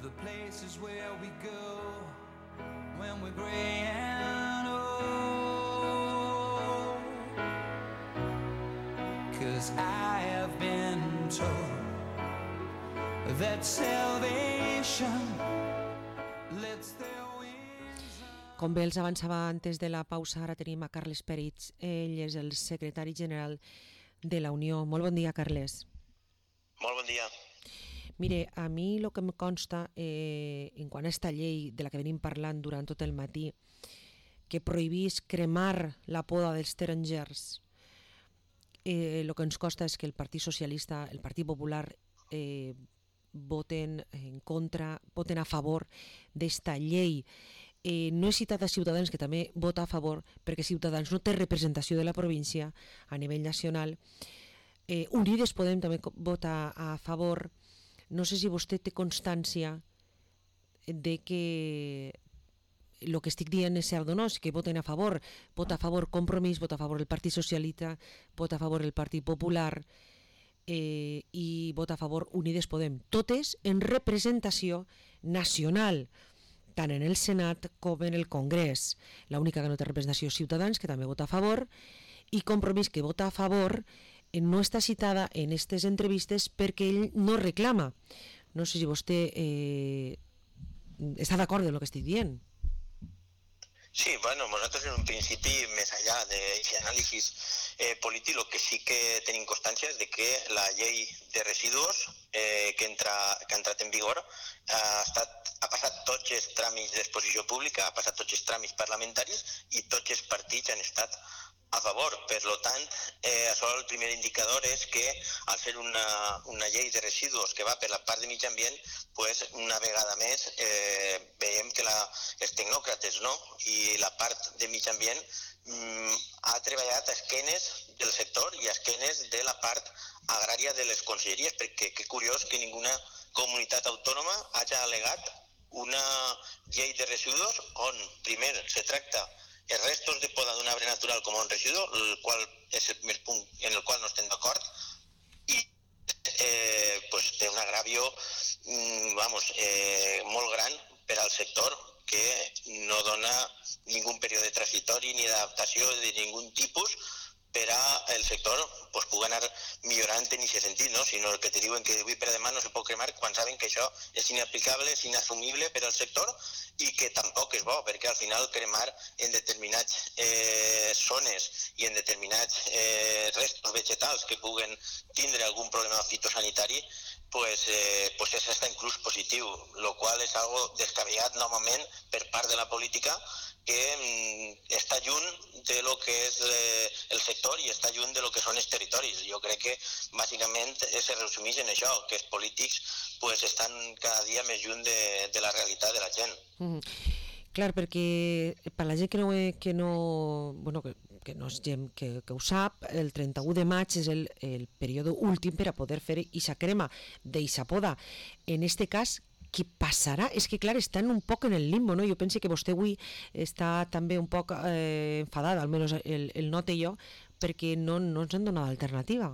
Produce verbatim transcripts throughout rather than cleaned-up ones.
the places where we go when we're gray and old. 'Cause I have been told that salvation lets their wings. Com bé els avançava antes de la pausa, ara tenim a Carles Peritz. Ell és el secretari general de la Unió. Molt bon dia, Carles. Molt bon dia. Mire, a mi el que em consta eh, en quant a aquesta llei de la que venim parlant durant tot el matí, que prohibís cremar la poda dels tarongers, eh, el que ens consta és que el Partit Socialista, el Partit Popular, eh, voten en contra, voten a favor d'esta llei. Eh, no he citat a Ciutadans, que també vota a favor, perquè Ciutadans no té representació de la província a nivell nacional. Eh, Unides Podem també vota a favor. No sé si vostè té constància de que el que estic dient és cert o no, és que voten a favor. Vota a favor Compromís, vota a favor el Partit Socialista, vota a favor el Partit Popular eh, i vota a favor Unides Podem. Totes en representació nacional, tant en el Senat com en el Congrés. L'única que no té representació és Ciutadans, que també vota a favor, i Compromís, que vota a favor, no està citada en aquestes entrevistes perquè ell no reclama. No sé si vostè eh, està d'acord amb el que estic dient. Sí, bueno, nosaltres en un principi, més enllà d'aquest anàlisi eh, polític, el que sí que tenim constància és de que la llei de residus eh, que, entra, que ha entrat en vigor ha, estat, ha passat tots els tràmits d'exposició pública, ha passat tots els tràmits parlamentaris i tots els partits han estat a favor. Per tant, eh, això el primer indicador és que al ser una, una llei de residus que va per la part de mig ambient, pues, una vegada més eh, veiem que la, els tecnòcrates, no? I la part de mig ambient mm, ha treballat a esquenes del sector i a esquenes de la part agrària de les conselleries, perquè que curiós que ninguna comunitat autònoma hagi al·legat una llei de residus on primer se tracta els restos de poda d'un arbre natural com un residu, el qual és el primer punt en el qual no estem d'acord, i eh, pues, té un agravio vamos, eh, molt gran per al sector que no dona ningú període transitori ni d'adaptació de ningun tipus per al sector pues, pugui anar millorant en aquest sentit, no? Sinó el que te diuen que d'avui per demà no se pot cremar quan saben que això és inaplicable, és inassumible per al sector i que tampoc és bo, perquè al final cremar en determinats eh, zones i en determinats eh, restos vegetals que puguen tindre algun problema fitosanitari pues, eh, pues és hasta inclús positiu, el qual és algo descabellat novament per part de la política que mm, està lluny de lo que és eh, el sector i està lluny de lo que són els territoris. Jo crec que bàsicament se resumeix en això, que els polítics pues, estan cada dia més lluny de, de la realitat de la gent. Mm. Clar, perquè per la gent que no, que no, bueno, que, que, no és gent que, que ho sap, el trenta-u de maig és el, el període últim per a poder fer ixa crema d'eixa poda. En este cas, què passarà? És que, clar, estan un poc en el limbo, no? Jo penso que vostè avui està també un poc eh, enfadada, almenys el, el note jo, perquè no, no ens han donat alternativa.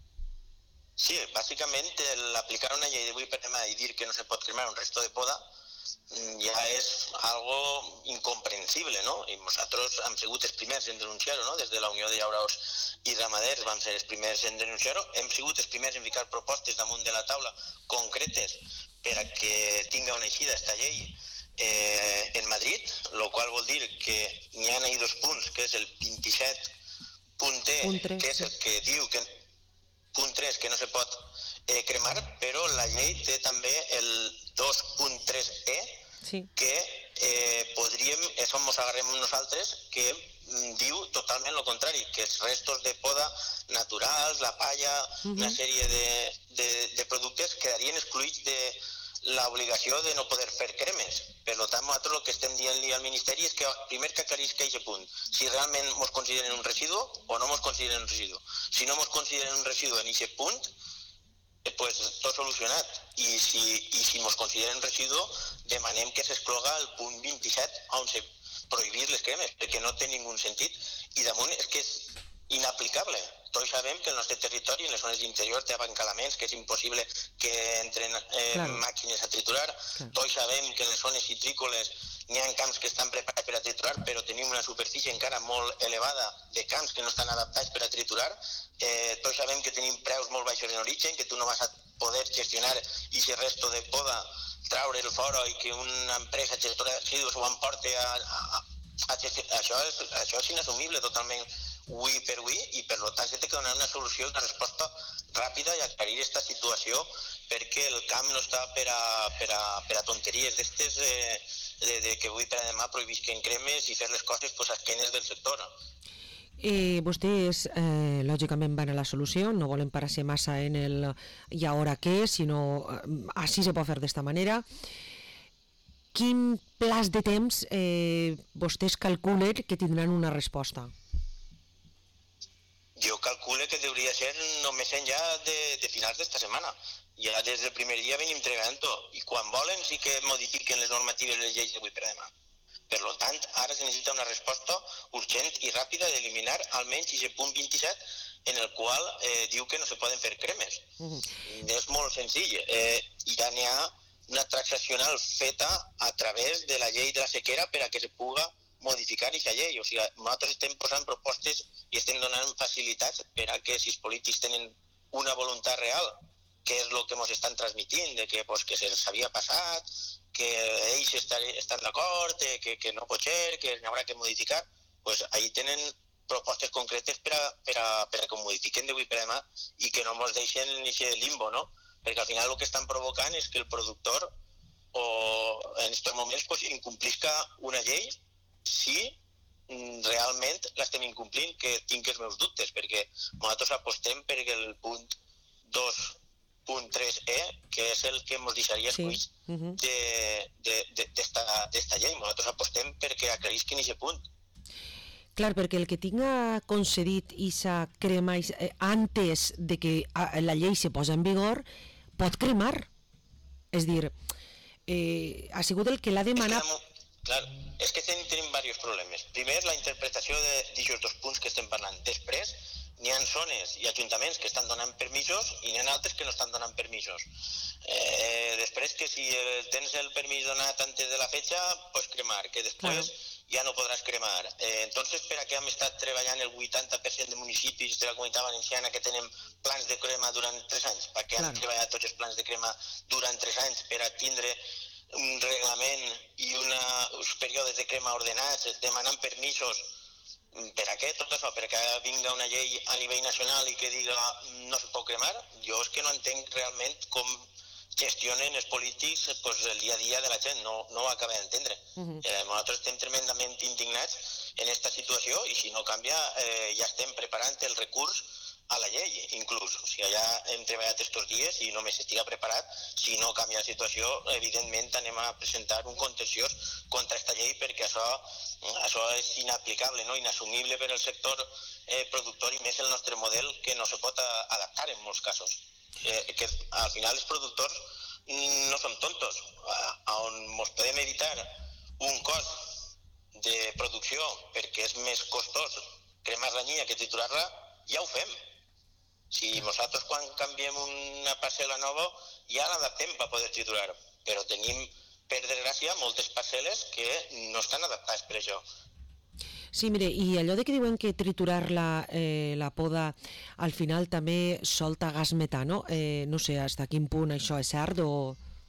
Sí, bàsicament l'aplicar una llei d'avui per demà i dir que no se pot cremar un resto de poda ja és algo incomprensible, no? I nosaltres hem sigut els primers en denunciar-ho, no? Des de la Unió de Llauradors i Ramaders vam ser els primers en denunciar-ho, hem sigut els primers en ficar propostes damunt de la taula concretes per a que tinga una eixida aquesta llei eh, en Madrid, el qual vol dir que n'hi ha dos punts, que és el vint-i-set punt E, que és el que diu que punt tres, que no se pot eh, cremar, però la llei té també el dos punt tres E, sí. que eh, podríem, això ens agarrem nosaltres, que mm, diu totalment el contrari, que els restos de poda naturals, la palla, uh-huh. una sèrie de, de, de productes quedarien excluïts de l'obligació de no poder fer cremes. Per tant, nosaltres el que estem dient-li al Ministeri és que primer que aclarisca aquest punt, si realment ens consideren un residu o no ens consideren un residu. Si no ens consideren un residu en aquest punt, pues tot solucionat. I si, i si ens consideren residu, demanem que s'excloga el punt vint-i-set on se prohibir les cremes, perquè no té ningú sentit. I damunt és que és inaplicable. Tots sabem que el nostre territori, en les zones d'interior, té abancalaments, que és impossible que entren eh, Claro. màquines a triturar. Claro. Tots sabem que en les zones citrícoles n'hi ha camps que estan preparats per a triturar, però tenim una superfície encara molt elevada de camps que no estan adaptats per a triturar. Eh, tots sabem que tenim preus molt baixos en origen, que tu no vas a poder gestionar i si resto de poda traure el fora i que una empresa gestora de residus ho emporti a, a, a gestionar. Això és, això és inassumible totalment avui per avui i per tant s'ha de donar una solució, una resposta ràpida i aclarir aquesta situació perquè el camp no està per a, per a, per a tonteries d'estes eh, de, de que avui per a demà prohibisquen cremes i fer les coses pues, a esquenes del sector. Eh, vostès, eh, lògicament, van a la solució, no volen parar-se massa en el i ara què, sinó eh, així se pot fer d'esta manera. Quin plaç de temps eh, vostès calculen que tindran una resposta? Jo calculo que hauria ser només enllà de, de finals d'esta setmana. Ja des del primer dia venim entregant-ho i quan volen sí que modifiquen les normatives i les lleis d'avui per a demà. Per tant, ara se necessita una resposta urgent i ràpida d'eliminar almenys aquest punt vint-i-set en el qual eh, diu que no se poden fer cremes. Uh-huh. És molt senzill. Eh, ja n'hi ha una transaccional feta a través de la llei de la sequera per a que se puga modificar aquesta llei. O sigui, nosaltres estem posant propostes i estem donant facilitats per a que si els polítics tenen una voluntat real, que és el que ens estan transmitint, de que, pues, que se'ls havia passat, que ells estan d'acord, que, que no pot ser, que n'hi haurà que modificar, doncs ahí tenen propostes concretes per a, per a, per a que ho modifiquen d'avui per demà i que no ens deixen en aquest limbo, no? Perquè al final el que estan provocant és que el productor o en aquests moments pues, incomplisca una llei si realment l'estem incomplint, que tinc els meus dubtes, perquè nosaltres apostem perquè el punt dos punt tres e, que és el que ens deixaria escollit sí. uh-huh. d'esta llei. Nosaltres apostem perquè aclarisquen aquest punt. Clar, perquè el que tinga concedit aquesta crema eh, antes de que la llei se posa en vigor, pot cremar. És dir, eh, ha sigut el que l'ha demanat... Clar, és que tenim, tenim diversos problemes. Primer, la interpretació d'aquests dos punts que estem parlant. Després, n'hi ha zones i ajuntaments que estan donant permisos i n'hi ha altres que no estan donant permisos. Eh, després que si tens el permís donat antes de la fecha, pots cremar, que després claro. ja no podràs cremar. Eh, entonces, per a què hem estat treballant el vuitanta per cent de municipis de la Comunitat Valenciana que tenen plans de crema durant tres anys? Per què claro. hem treballat tots els plans de crema durant tres anys per a tindre un reglament i una, uns períodes de crema ordenats, demanant permisos? Per a què tot això? Per a que vinga una llei a nivell nacional i que diga no se pot cremar? Jo és que no entenc realment com gestionen els polítics pues, el dia a dia de la gent, no, no ho acabo d'entendre. Uh-huh. eh, nosaltres estem tremendament indignats en aquesta situació i si no canvia eh, ja estem preparant el recurs a la llei, inclús. O sigui, ja hem treballat estos dies i només estiga preparat. Si no canvia la situació, evidentment anem a presentar un contenciós contra aquesta llei perquè això, això és inaplicable, no? Inassumible per al sector eh, productor i més el nostre model que no se pot adaptar en molts casos. Eh, que al final els productors no som tontos. On ens podem evitar un cost de producció perquè és més costós cremar la nyia que triturar-la, ja ho fem. Si nosaltres quan canviem una parcel·la nova ja l'adaptem per poder triturar, però tenim, per desgràcia, moltes parcel·les que no estan adaptades per això. Sí, mire, i allò de que diuen que triturar la, eh, la poda al final també solta gas metano, eh, no sé, fins a quin punt això és cert o...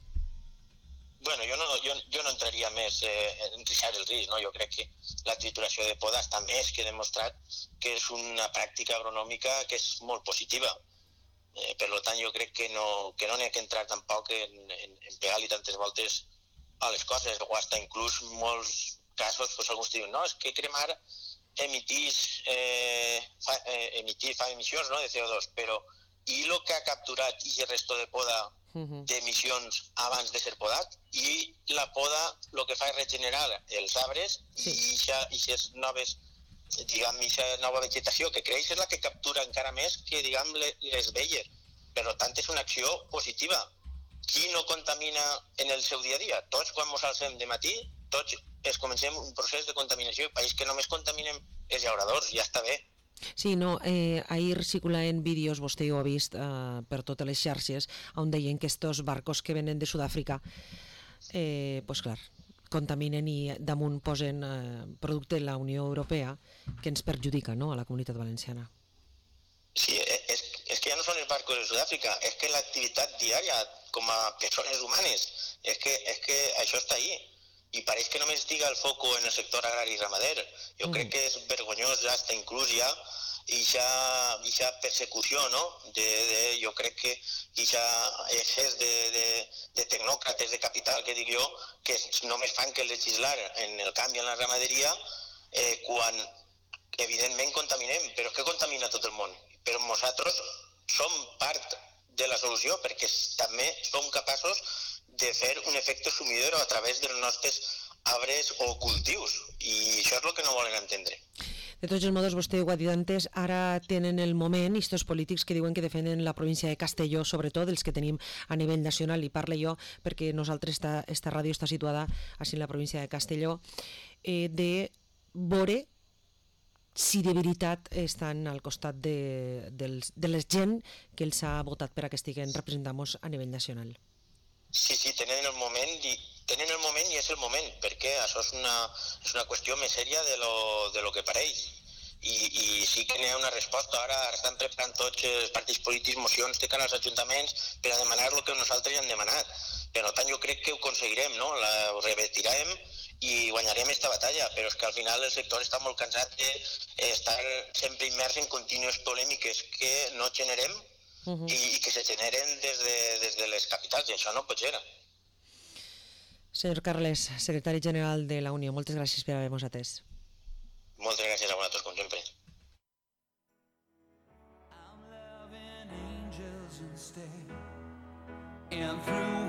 Bueno, jo no, jo, jo no entraria més eh, en riscar el risc, no? Jo crec que la trituració de poda està més que demostrat que és una pràctica agronòmica que és molt positiva. Eh, per tant, jo crec que no que no n'hi ha que entrar tampoc en, en, en pegar-li tantes voltes a les coses, o fins inclús molts casos, pues, alguns diuen, no, és que cremar emitís, eh, fa, eh, emitir, fa emissions no, de C O dos, però i el que ha capturat i el resto de poda d'emissions abans de ser podat i la poda el que fa és regenerar els arbres sí. i aquestes noves diguem, aquesta nova vegetació que creix és la que captura encara més que diguem, les velles. Per tant, és una acció positiva. Qui no contamina en el seu dia a dia? Tots quan ens alcem de matí, tots es comencem un procés de contaminació. El país que només contaminem els llauradors, ja està bé. Sí, no, eh, ahir circulaven vídeos, vostè ho ha vist eh, per totes les xarxes, on deien que estos barcos que venen de Sud-àfrica, eh, pues clar, contaminen i damunt posen eh, producte de la Unió Europea que ens perjudica, no?, a la Comunitat Valenciana. Sí, és, és que ja no són els barcos de Sud-àfrica, és que l'activitat diària com a persones humanes, és que, és que això està ahí. I pareix que només estiga el foco en el sector agrari i ramader. Jo mm. crec que és vergonyós hasta inclús ja ixa persecució, no? De, de, jo crec que ixa excés de, de, de tecnòcrates de capital, que dic jo, que només fan que legislar en el canvi en la ramaderia eh, quan evidentment contaminem, però és que contamina tot el món. Però nosaltres som part de la solució perquè també som capaços de fer un efecte sumidero a través dels nostres arbres o cultius, i això és el que no volen entendre. De tots els modos, vostè ho ha dit antes, ara tenen el moment, estos polítics que diuen que defenen la província de Castelló, sobretot els que tenim a nivell nacional, i parle jo perquè nosaltres, esta, esta ràdio està situada així en la província de Castelló, eh, de veure si de veritat estan al costat de, de, de la gent que els ha votat per a que estiguen representant-nos a nivell nacional. Sí, sí, tenen el moment i, tenen el moment i és el moment, perquè això és una, és una qüestió més sèria de lo, de lo que pareix. I, i sí que n'hi ha una resposta. Ara estan preparant tots els partits polítics mocions de cara als ajuntaments per a demanar el que nosaltres ja hem demanat. Per tant, jo crec que ho aconseguirem, no? La, ho revertirem i guanyarem aquesta batalla, però és que al final el sector està molt cansat d'estar sempre immers en contínues polèmiques que no generem uh-huh. i, i que se generen des de, des de les capitals, i això no pot ser. Senyor Carles, secretari general de la Unió, moltes gràcies per haver-nos atès. Moltes gràcies a vosaltres, com sempre. I'm loving angels instead, and through